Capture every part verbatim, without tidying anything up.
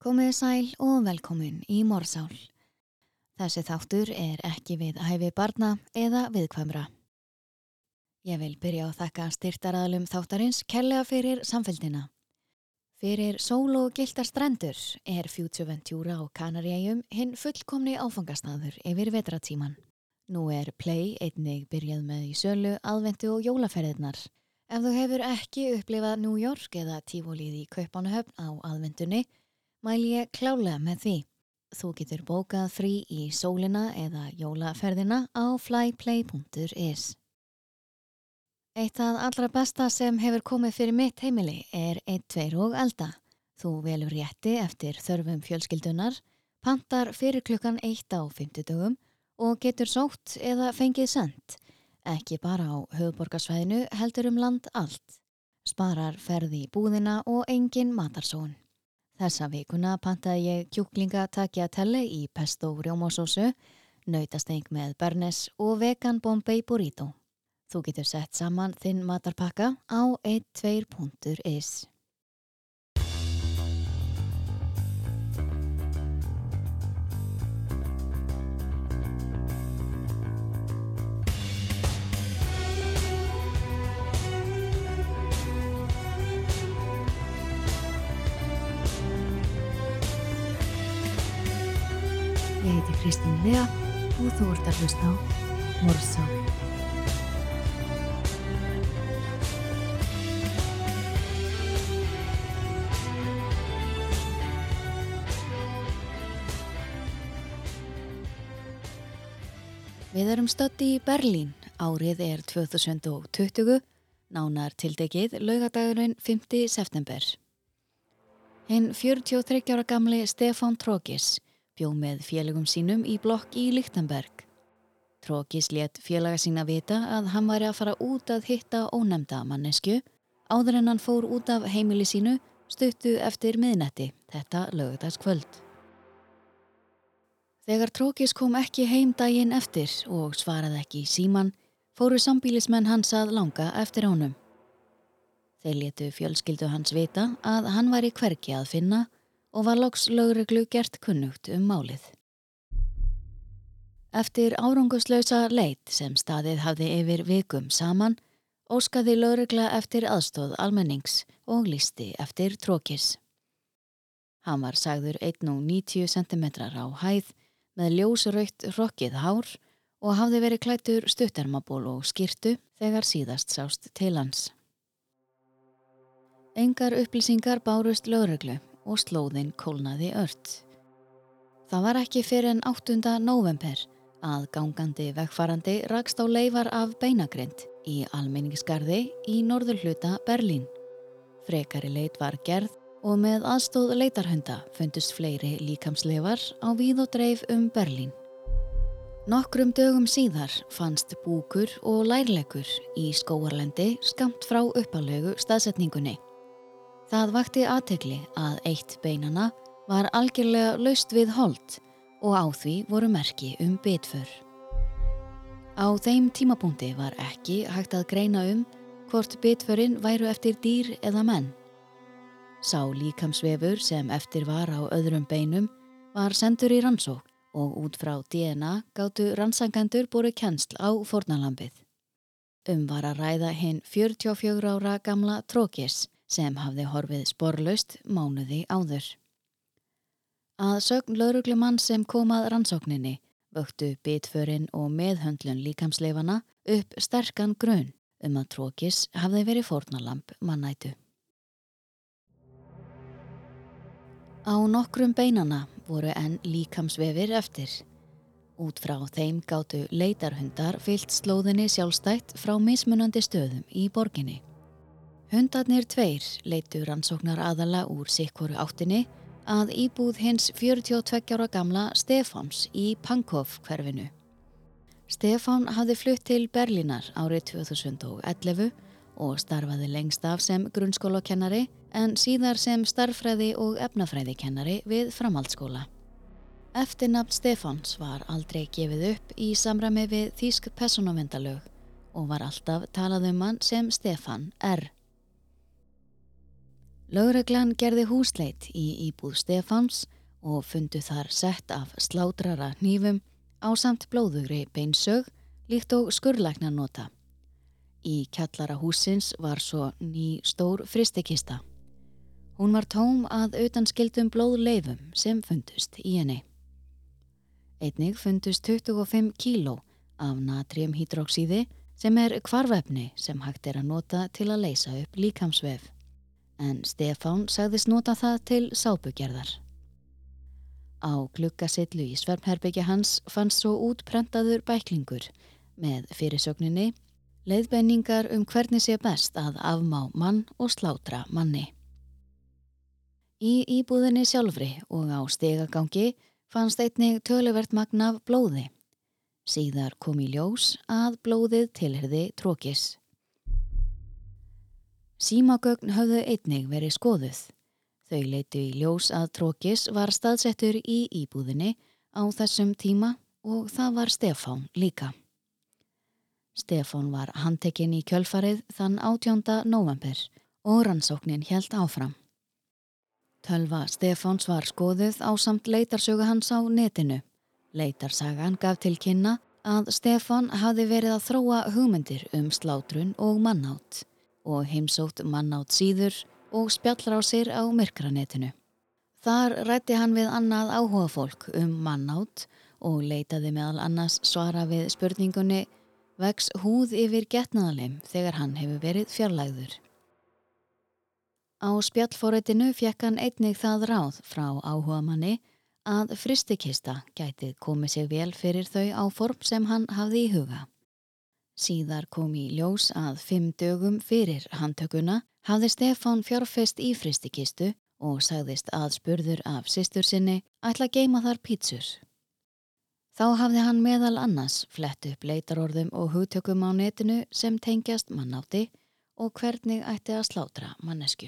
Komiði sæl og velkomin í Morsál. Þessi þáttur er ekki við hæfi barna eða viðkvæmra. Ég vil byrja á að þakka styrktaraðilum þáttarins kærlega fyrir samfylgdina. Fyrir sól og gylltar strendur er Futureventura á Kanaríeyjum hinn fullkomni áfangastaður yfir vetratíman. Nú er Play einnig byrjað með í sölu, aðventu og jólaferðirnar. Ef þú hefur ekki upplifað New York eða tífólið í Kaupmannahöfn á aðventunni, mæli ég klálega með því. Þú getur bókað frí í sólina eða jólaferðina á flyplay punktur is. Eitt það allra besta sem hefur komið fyrir mitt heimili er einn, tveir og elda. Þú velur rétti eftir þörfum fjölskyldunar, pantar fyrir klukkan eitt á fimmtudögum og getur sótt eða fengið sent. Ekki bara á höfuðborgarsvæðinu heldur um land allt. Sparar ferð í búðina og engin matarsón. Þessa vikuna pantaði ég kjúklinga tagliatelle í pesto rjómasósu, nautasteng með bernes og vegan Bombay burrito. Þú getur sett saman þinn matarpakka á einn, tveir punktur is. Ég heiti Kristín Lea og þú ert að hlusta á Morsál. Við erum stödd í Berlín. Árið er tvö þúsund tuttugu, nánar tiltekið laugardagurinn fimmti september. Hinn fjörutíu og þriggja ára gamli Stefán Trogis bjó með félögum sínum í blokk í Lichtenberg. Trogis lét félaga sína vita að hann væri að fara út að hitta ónefnda mannesku áður en hann fór út af heimili sínu stuttu eftir miðnætti þetta laugardagskvöld. Þegar Trogis kom ekki heim daginn eftir og svaraði ekki í síman, fóru sambýlismenn hans að langa eftir honum. Þeir létu fjölskyldu hans vita að hann væri hvergi að finna og var loks lögreglu gert kunnugt um málið. Eftir áranguslausa leit sem staðið hafði yfir vikum saman, óskaði lögregla eftir aðstoð almennings og lýsti eftir Trogis. Hann var sagður einn komma níutíu sentimetrar á hæð, með ljósrautt hrokkið hár og hafði verið klæddur stuttermaból og skyrtu þegar síðast sást til hans. Engar upplýsingar bárust lögreglu og slóðin kólnaði ört. Það var ekki fyrr en áttunda nóvember að gangandi vegfarandi rakst á leifar af beinagrind í almenningsgarði í norðurhluta Berlín. Frekari leit var gerð og með aðstóð leitarhunda fundust fleiri líkamsleifar á víð og dreif um Berlín. Nokkrum dögum síðar fannst búkur og lærleggur í skógarlendi skammt frá upphaflegu staðsetningunni. Það vakti athygli að eitt beinanna var algjörlega laust við hold og á því voru merki um bitför. Á þeim tímapunkti var ekki hægt að greina um hvort bitförin væru eftir dýr eða menn. Sá líkamsvefur sem eftir var á öðrum beinum var sendur í rannsókn og út frá D N A gátu rannsakendur borið kennsl á fórnarlambið. Um var að ræða hinn fjörutíu og fjögurra ára gamla Trogis sem hafði horfið sporlaust mánuði áður. Að sögn lögreglumann sem kom að rannsókninni vöktu bitförin og meðhöndlun líkamsleifana upp sterkan grun um að Trogis hafði verið fórnarlamb mannætu. Á nokkrum beinanna voru enn líkamsvefir eftir. Út frá þeim gátu leitarhundar fylgt slóðinni sjálfstætt frá mismunandi stöðum í borginni. Hundarnir tveir leitu rannsóknar aðala úr sikkoru áttinni að íbúð hins fjörutíu og tveggja ára gamla Stefáns í Pankow hverfinu. Stefán hafði flutt til Berlínar árið tvö þúsund og ellefu og starfaði lengst af sem grunnskólakennari en síðar sem starffræði og efnafræðikennari við framhaldsskóla. Eftirnafn Stefáns var aldrei gefið upp í samræmi við þýsk persónuverndarlög og var alltaf talað um hann sem Stefán R. Lögreglan gerði húsleit í íbúð Stefáns og fundu þar sett af slátrara hnífum ásamt blóðugri beinsög líkt og skurðlæknar nota. Í kjallara hússins var svo ný stór frystikista. Hún var tóm að utanskildum blóðleifum sem fundust í henni. Einnig fundust tuttugu og fimm kíló af natríumhydroxíði sem er hvarfefni sem hægt er að nota til að leysa upp líkamsvef. En Stefán sagðist nota það til sápugerðar. Á gluggasillu í svefnherbergi hans fannst svo útprentaður bæklingur með fyrirsögninni leiðbeiningar um hvernig sé best að afmá mann og slátra manni. Í íbúðinni sjálfri og á stigagangi fannst einnig töluvert magn af blóði. Síðar kom í ljós að blóðið tilheyrði Trókis. Símagögn höfðu einnig verið skoðuð. Þau leiddu í ljós að Trókis var staðsettur í íbúðinni á þessum tíma og það var Stefán líka. Stefán var handtekinn í kjölfarið þann átjánda nóvember og rannsóknin hélt áfram. Tölva Stefáns var skoðuð ásamt leitarsögu hans á netinu. Leitarsagan gaf til kynna að Stefán hafði verið að þróa hugmyndir um slátrun og mannátt og heimsótt mannátt síður og spjallrásir á myrkranetinu. Þar ræddi hann við annað áhugafólk um mannátt og leitaði meðal annars svara við spurningunni vex húð yfir getnaðarlim þegar hann hefur verið fjarlægður. Á spjallforritinu fékk hann einnig það ráð frá áhugamanni að frystikista gæti komið sér vel fyrir þau áform sem hann hafði í huga. Síðar kom í ljós að fimm dögum fyrir handtökuna hafði Stefán fjárfest í frystikistu og sagðist aðspurður af systur sinni ætla að geyma þar pítsur. Þá hafði hann meðal annars flett upp leitarorðum og hugtökum á netinu sem tengjast mannátti og hvernig ætti að slátra mannesku.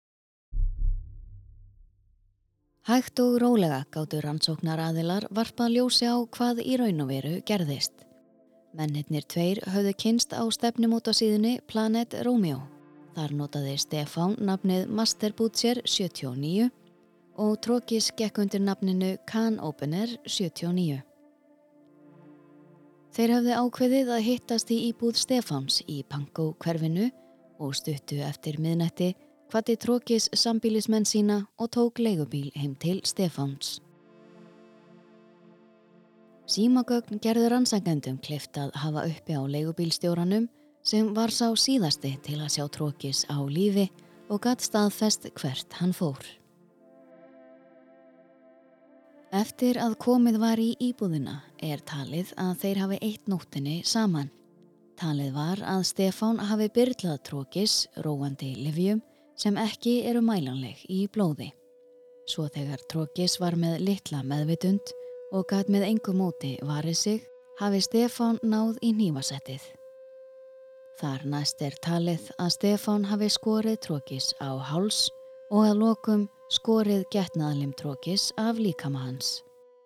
Hægt og rólega gátu rannsóknaraðilar varpað ljósi á hvað í raun og veru gerðist. Mennirnir tveir höfðu kynst á stefnumótasíðunni Planet Romeo. Þar notaði Stefán nafnið Master Butcher sjötíu og níu og Trókis gekk undir nafninu Can Opener sjötíu og níu. Þeir höfðu ákveðið að hittast í íbúð Stefáns í Pankow hverfinu og stuttu eftir miðnætti hvatti Trókis sambýlismenn sína og tók leigubíl heim til Stefáns. Símagögn gerðu rannsakendum kleift að hafa uppi á leigubílstjóranum sem var sá síðasti til að sjá Trókis á lífi og gat staðfest hvert hann fór. Eftir að komið var í íbúðina er talið að þeir hafi eytt nóttinni saman. Talið var að Stefán hafi byrlað Trókis róandi lyfjum sem ekki eru mælanleg í blóði. Svo þegar Trókis var með litla meðvitund og gat með engu móti varið sig, hafi Stefán náð í hnífasettið. Þar næst er talið að Stefán hafi skorið Trókis á háls og að lokum skorið getnaðarlim Trókis af líkama hans.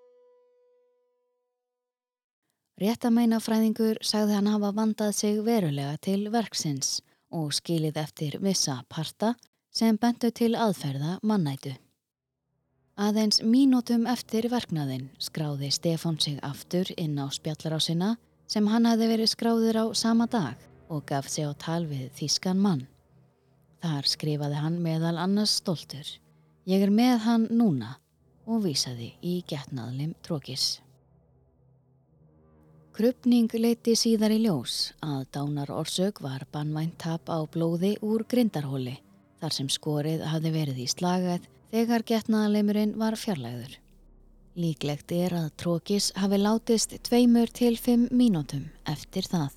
Réttameinafræðingur sagði hann hafa vandað sig verulega til verksins og skilið eftir vissa parta sem bentu til aðferða mannætu. Aðeins mínútum eftir verknaðinn skráði Stefán sig aftur inn á spjallarásina sem hann hafði verið skráður á sama dag og gaf sig á tal við þýskan mann. Þar skrifaði hann meðal annars stoltur: Ég er með hann núna og vísaði í getnaðarlim Trókis. Krufning leiddi síðar í ljós að dánarorsök var banvænt tap á blóði úr grindarholi þar sem skorið hafði verið í slagæð þegar getnaðarlimurinn var fjarlægður. Líklegt er að Trókis hafi látist tveimur til fimm mínútum eftir það.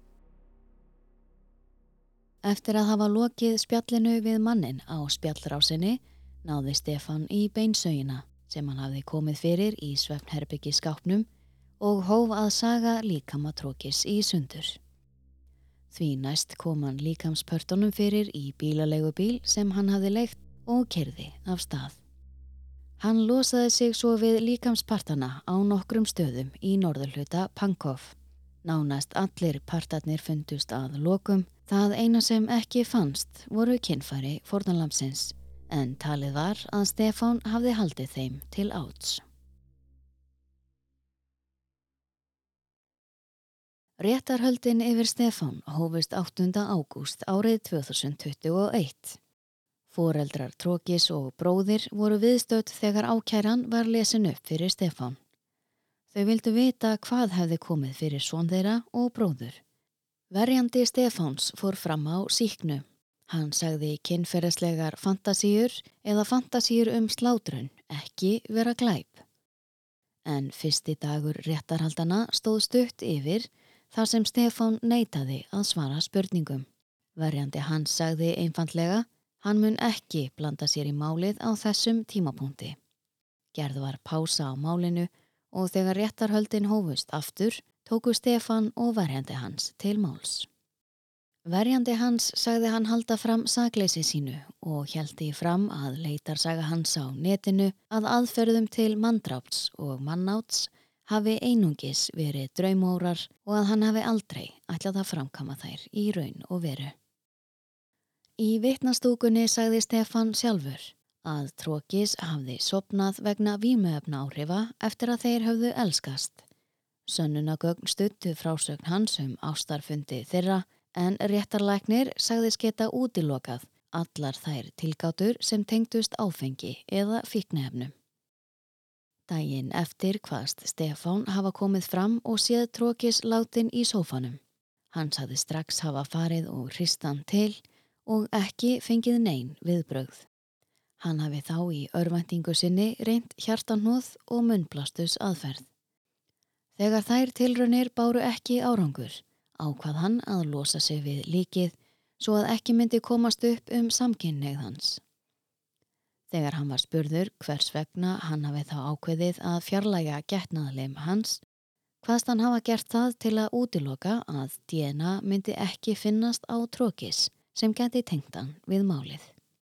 Eftir að hafa lokið spjallinu við mannin á spjallrásinni náði Stefán í beinsögina sem hann hafði komið fyrir í svefnherbyggi skápnum og hóf að saga líkama Trókis í sundur. Því næst kom hann líkamspörtunum fyrir í bílaleigubíl sem hann hafði leigt og keyrði af stað. Hann losaði sig svo við líkamspartana á nokkrum stöðum í norðurhluta Pankow. Nánast allir partarnir fundust að lokum. Það eina sem ekki fannst voru kynfæri fórnarlambsins en talið var að Stefán hafði haldið þeim til áts. Réttarhöldin yfir Stefán hófust áttunda ágúst árið tvö þúsund tuttugu og eitt. Foreldrar Trogis og bróðir voru viðstödd þegar ákæran var lesin upp fyrir Stefán. Þau vildu vita hvað hefði komið fyrir son þeirra og bróður. Verjandi Stefáns fór fram á sýknu. Hann sagði kynferðislegar fantasíur eða fantasíur um slátrun ekki vera glæp. En fyrsti dagur réttarhaldana stóð stutt yfir þar sem Stefán neitaði að svara spurningum. Verjandi hans sagði einfaldlega, hann mun ekki blanda sér í málið á þessum tímapunkti. Gerð var pása á málinu og þegar réttarhöldin hófust aftur, tóku Stefán og verjandi hans til máls. Verjandi hans sagði hann halda fram sakleysi sínu og héldi fram að leitarsaga hans á netinu að aðferðum til manndráps og mannáts hafi einungis verið draumórar og að hann hafi aldrei ætlað að framkama þær í raun og veru. Í vitnastúkunni sagði Stefán sjálfur að Trogis hafði sofnað vegna vímuefnaáhrifa eftir að þeir höfðu elskast. Sönnunargögn studdu frásögn hans um ástarfundi þeirra en réttarlæknir sagðist geta útilokað allar þær tilgátur sem tengdust áfengi eða fíkniefnum. Daginn eftir kvaðst Stefán hafa komið fram og séð Trogis látinn í sófanum. Hann sagði strax hafa farið og hrist hann til og ekki fengið nein viðbrögð. Hann hafi þá í örvæntingu sinni reynt hjartanhnoð og munnblastus aðferð. Þegar þær tilraunir báru ekki árangur, ákvað hann að losa sig við líkið svo að ekki myndi komast upp um samkynhneigð hans. Þegar hann var spurður hvers vegna hann hafi þá ákveðið að fjarlægja getnaðarlim hans, kvaðst hann hafa gert það til að útiloka að D N A myndi ekki finnast á Trogis sem gæti tengt hann við málið.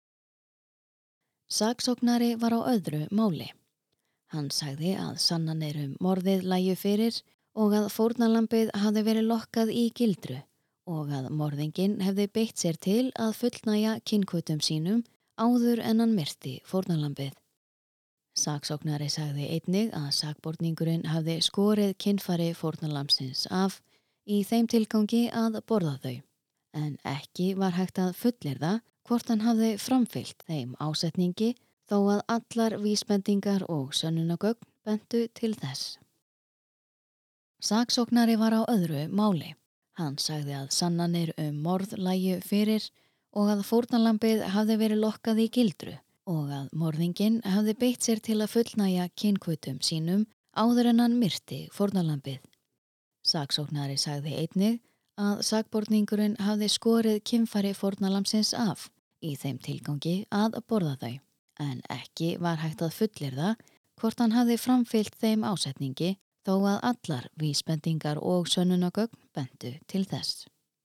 Saksóknari var á öðru máli. Hann sagði að sannanir um morðið lægju fyrir og að fórnarlambið hafði verið lokkað í gildru og að morðinginn hefði beitt sér til að fullnægja kynhvötum sínum áður en hann myrti fórnarlambið. Saksóknari sagði einnig að sakborningurinn hafði skorið kynfæri fórnarlambsins af í þeim tilgangi að borða þau, en ekki var hægt að fullyrða hvort hann hafði framfylgt þeim ásetningi þó að allar vísbendingar og sönnunargögn bentu til þess. Saksóknari var á öðru máli. Hann sagði að sannanir um morð lægju fyrir og að fórnarlambið hafði verið lokkað í gildru og að morðinginn hafði beitt sér til að fullnægja kynhvötum sínum áður en hann myrti fórnarlambið. Saksóknari sagði einnig að sakborningurinn hafði skorið kynfæri fórnarlambsins af í þeim tilgangi að borða þau, en ekki var hægt að fullyrða hvort hann hafði framfylgt þeim ásetningi þó að allar vísbendingar og sönnunargögn bentu til þess.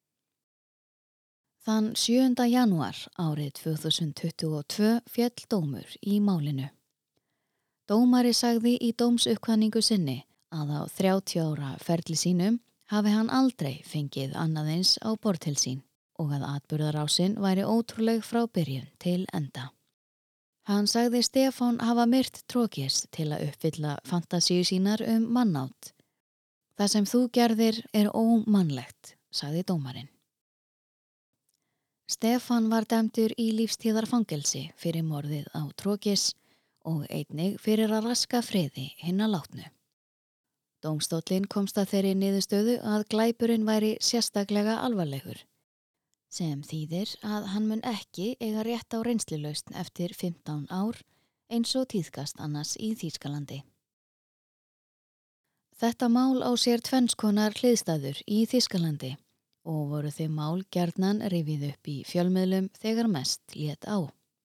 Þann sjöunda janúar árið tvö þúsund tuttugu og tvö féll dómur í málinu. Dómari sagði í dómsuppkvaðningu sinni að á þrjátíu ára ferli sínum hafi hann aldrei fengið annað eins á borð til sín og að atburðarásin væri ótrúleg frá byrjun til enda. Hann sagði Stefán hafa myrt Trogis til að uppfylla fantasíu sínar um mannátt. Það sem þú gerðir er ómannlegt, sagði dómarinn. Stefán var dæmdur í lífstíðarfangelsi fyrir morðið á Trogis og einnig fyrir að raska friði hinna látnu. Dómstóllinn komst að þeirri niðurstöðu að glæpurinn væri sérstaklega alvarlegur, sem þýðir að hann mun ekki eiga rétt á reynslulausn eftir fimmtán ár eins og tíðkast annars í Þýskalandi. Þetta mál á sér tvennskonar hliðstæður í Þýskalandi og voru þau mál gjarnan rifið upp í fjölmiðlum þegar mest lét á.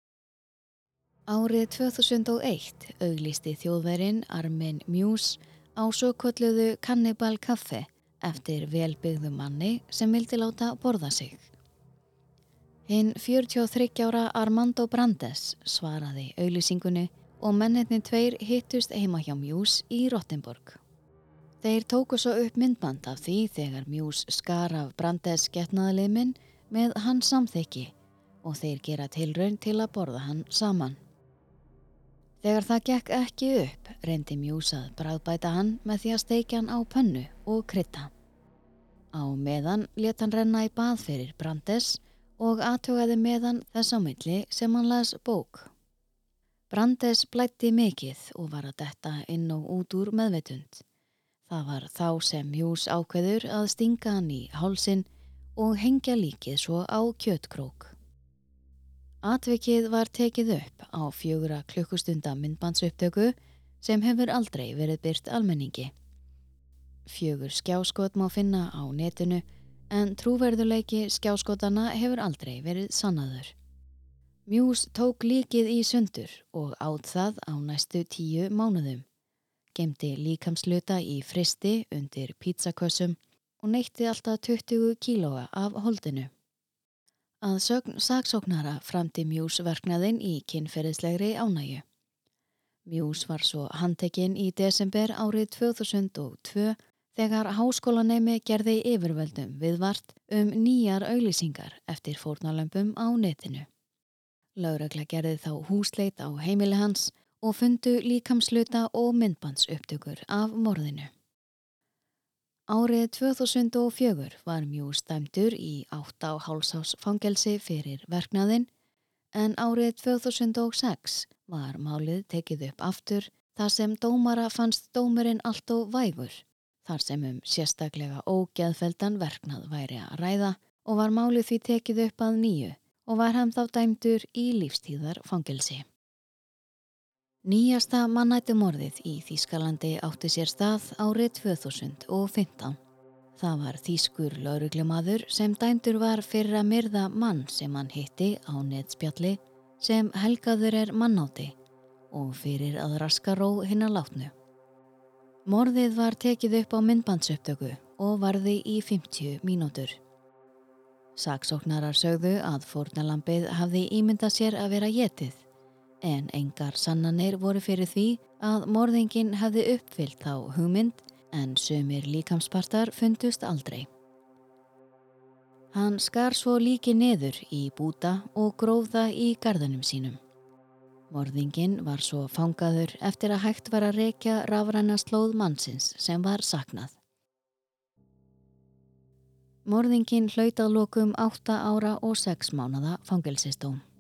Árið tvö þúsund og eitt auglýsti þjóðverinn Armin Muse á svokölluðu Cannibal Café eftir velbyggðum manni sem vildi láta borða sig. Hinn fjörutíu og þriggja ára Armando Brandes svaraði auglýsingunni og mennirnir tveir hittust heima hjá Muse í Rottenborg. Þeir tóku svo upp myndband af því þegar Muse skar af Brandes getnaðarliminn með hans samþykki og þeir gera tilraun til að borða hann saman. Þegar það gekk ekki upp, reyndi Muse að bragðbæta hann með því að steikja hann á pönnu og krydda. Á meðan lét hann renna í bað fyrir Brandes og athugaði með hann þess á milli sem hann las bók. Brandes blæddi mikið og var að detta inn og út úr meðvitund. Það var þá sem Muse ákveður að stinga hann í hálsinn og hengja líkið svo á kjötkrók. Atvikið var tekið upp á fjögurra klukkustunda myndbandsupptöku sem hefur aldrei verið birt almenningi. Fjögur skjáskot má finna á netinu en trúverðuleiki skjáskotana hefur aldrei verið sannaður. Muse tók líkið í sundur og át það á næstu tíu mánuðum. Geymdi líkamsluta í frysti undir pítsakössum og neytti alltaf tuttugu kílóa af holdinu. Að sögn saksóknara framdi Muse verknaðinn í kynferðislegri ánægju. Muse var svo handtekinn í desember árið tvö þúsund og tvö þegar háskólanemi gerði yfirvöldum viðvart um nýjar auglýsingar eftir fórnarlömbum á netinu. Lögregla gerði þá húsleit á heimili hans og fundu líkamsluta og myndbandsupptökur af morðinu. Árið tvö þúsund og fjögur var Muse dæmdur í átta og hálfs árs fangelsi fyrir verknaðinn en árið tvö þúsund og sex var málið tekið upp aftur þar sem dómara fannst dómurinn allt of vægur, þar sem um sérstaklega ógeðfelldan verknað væri að ræða og var málið því tekið upp að nýju og var hann þá dæmdur í lífstíðar fangelsi. Nýjasta mannætumorðið í Þýskalandi átti sér stað árið tvö þúsund og fimmtán. Það var þýskur lögreglumaður sem dæmdur var fyrir að myrða mann sem hann hitti á netspjalli sem helgaður er mannáti og fyrir að raska ró hinna látnu. Morðið var tekið upp á myndbandsupptöku og varði í fimmtíu mínútur. Saksóknarar sögðu að fórnarlambið hafði ímyndað sér að vera étið en engar sannanir voru fyrir því að morðinginn hefði uppfyllt þá hugmynd en sumir líkamspartar fundust aldrei. Hann skar svo líki niður í búta og gróf það í garðinum sínum. Morðinginn var svo fangaður eftir að hægt var að rekja rafræna slóð mannsins sem var saknað. Morðinginn hlaut að lokum átta ára og sex mánaða fangelsisdóm.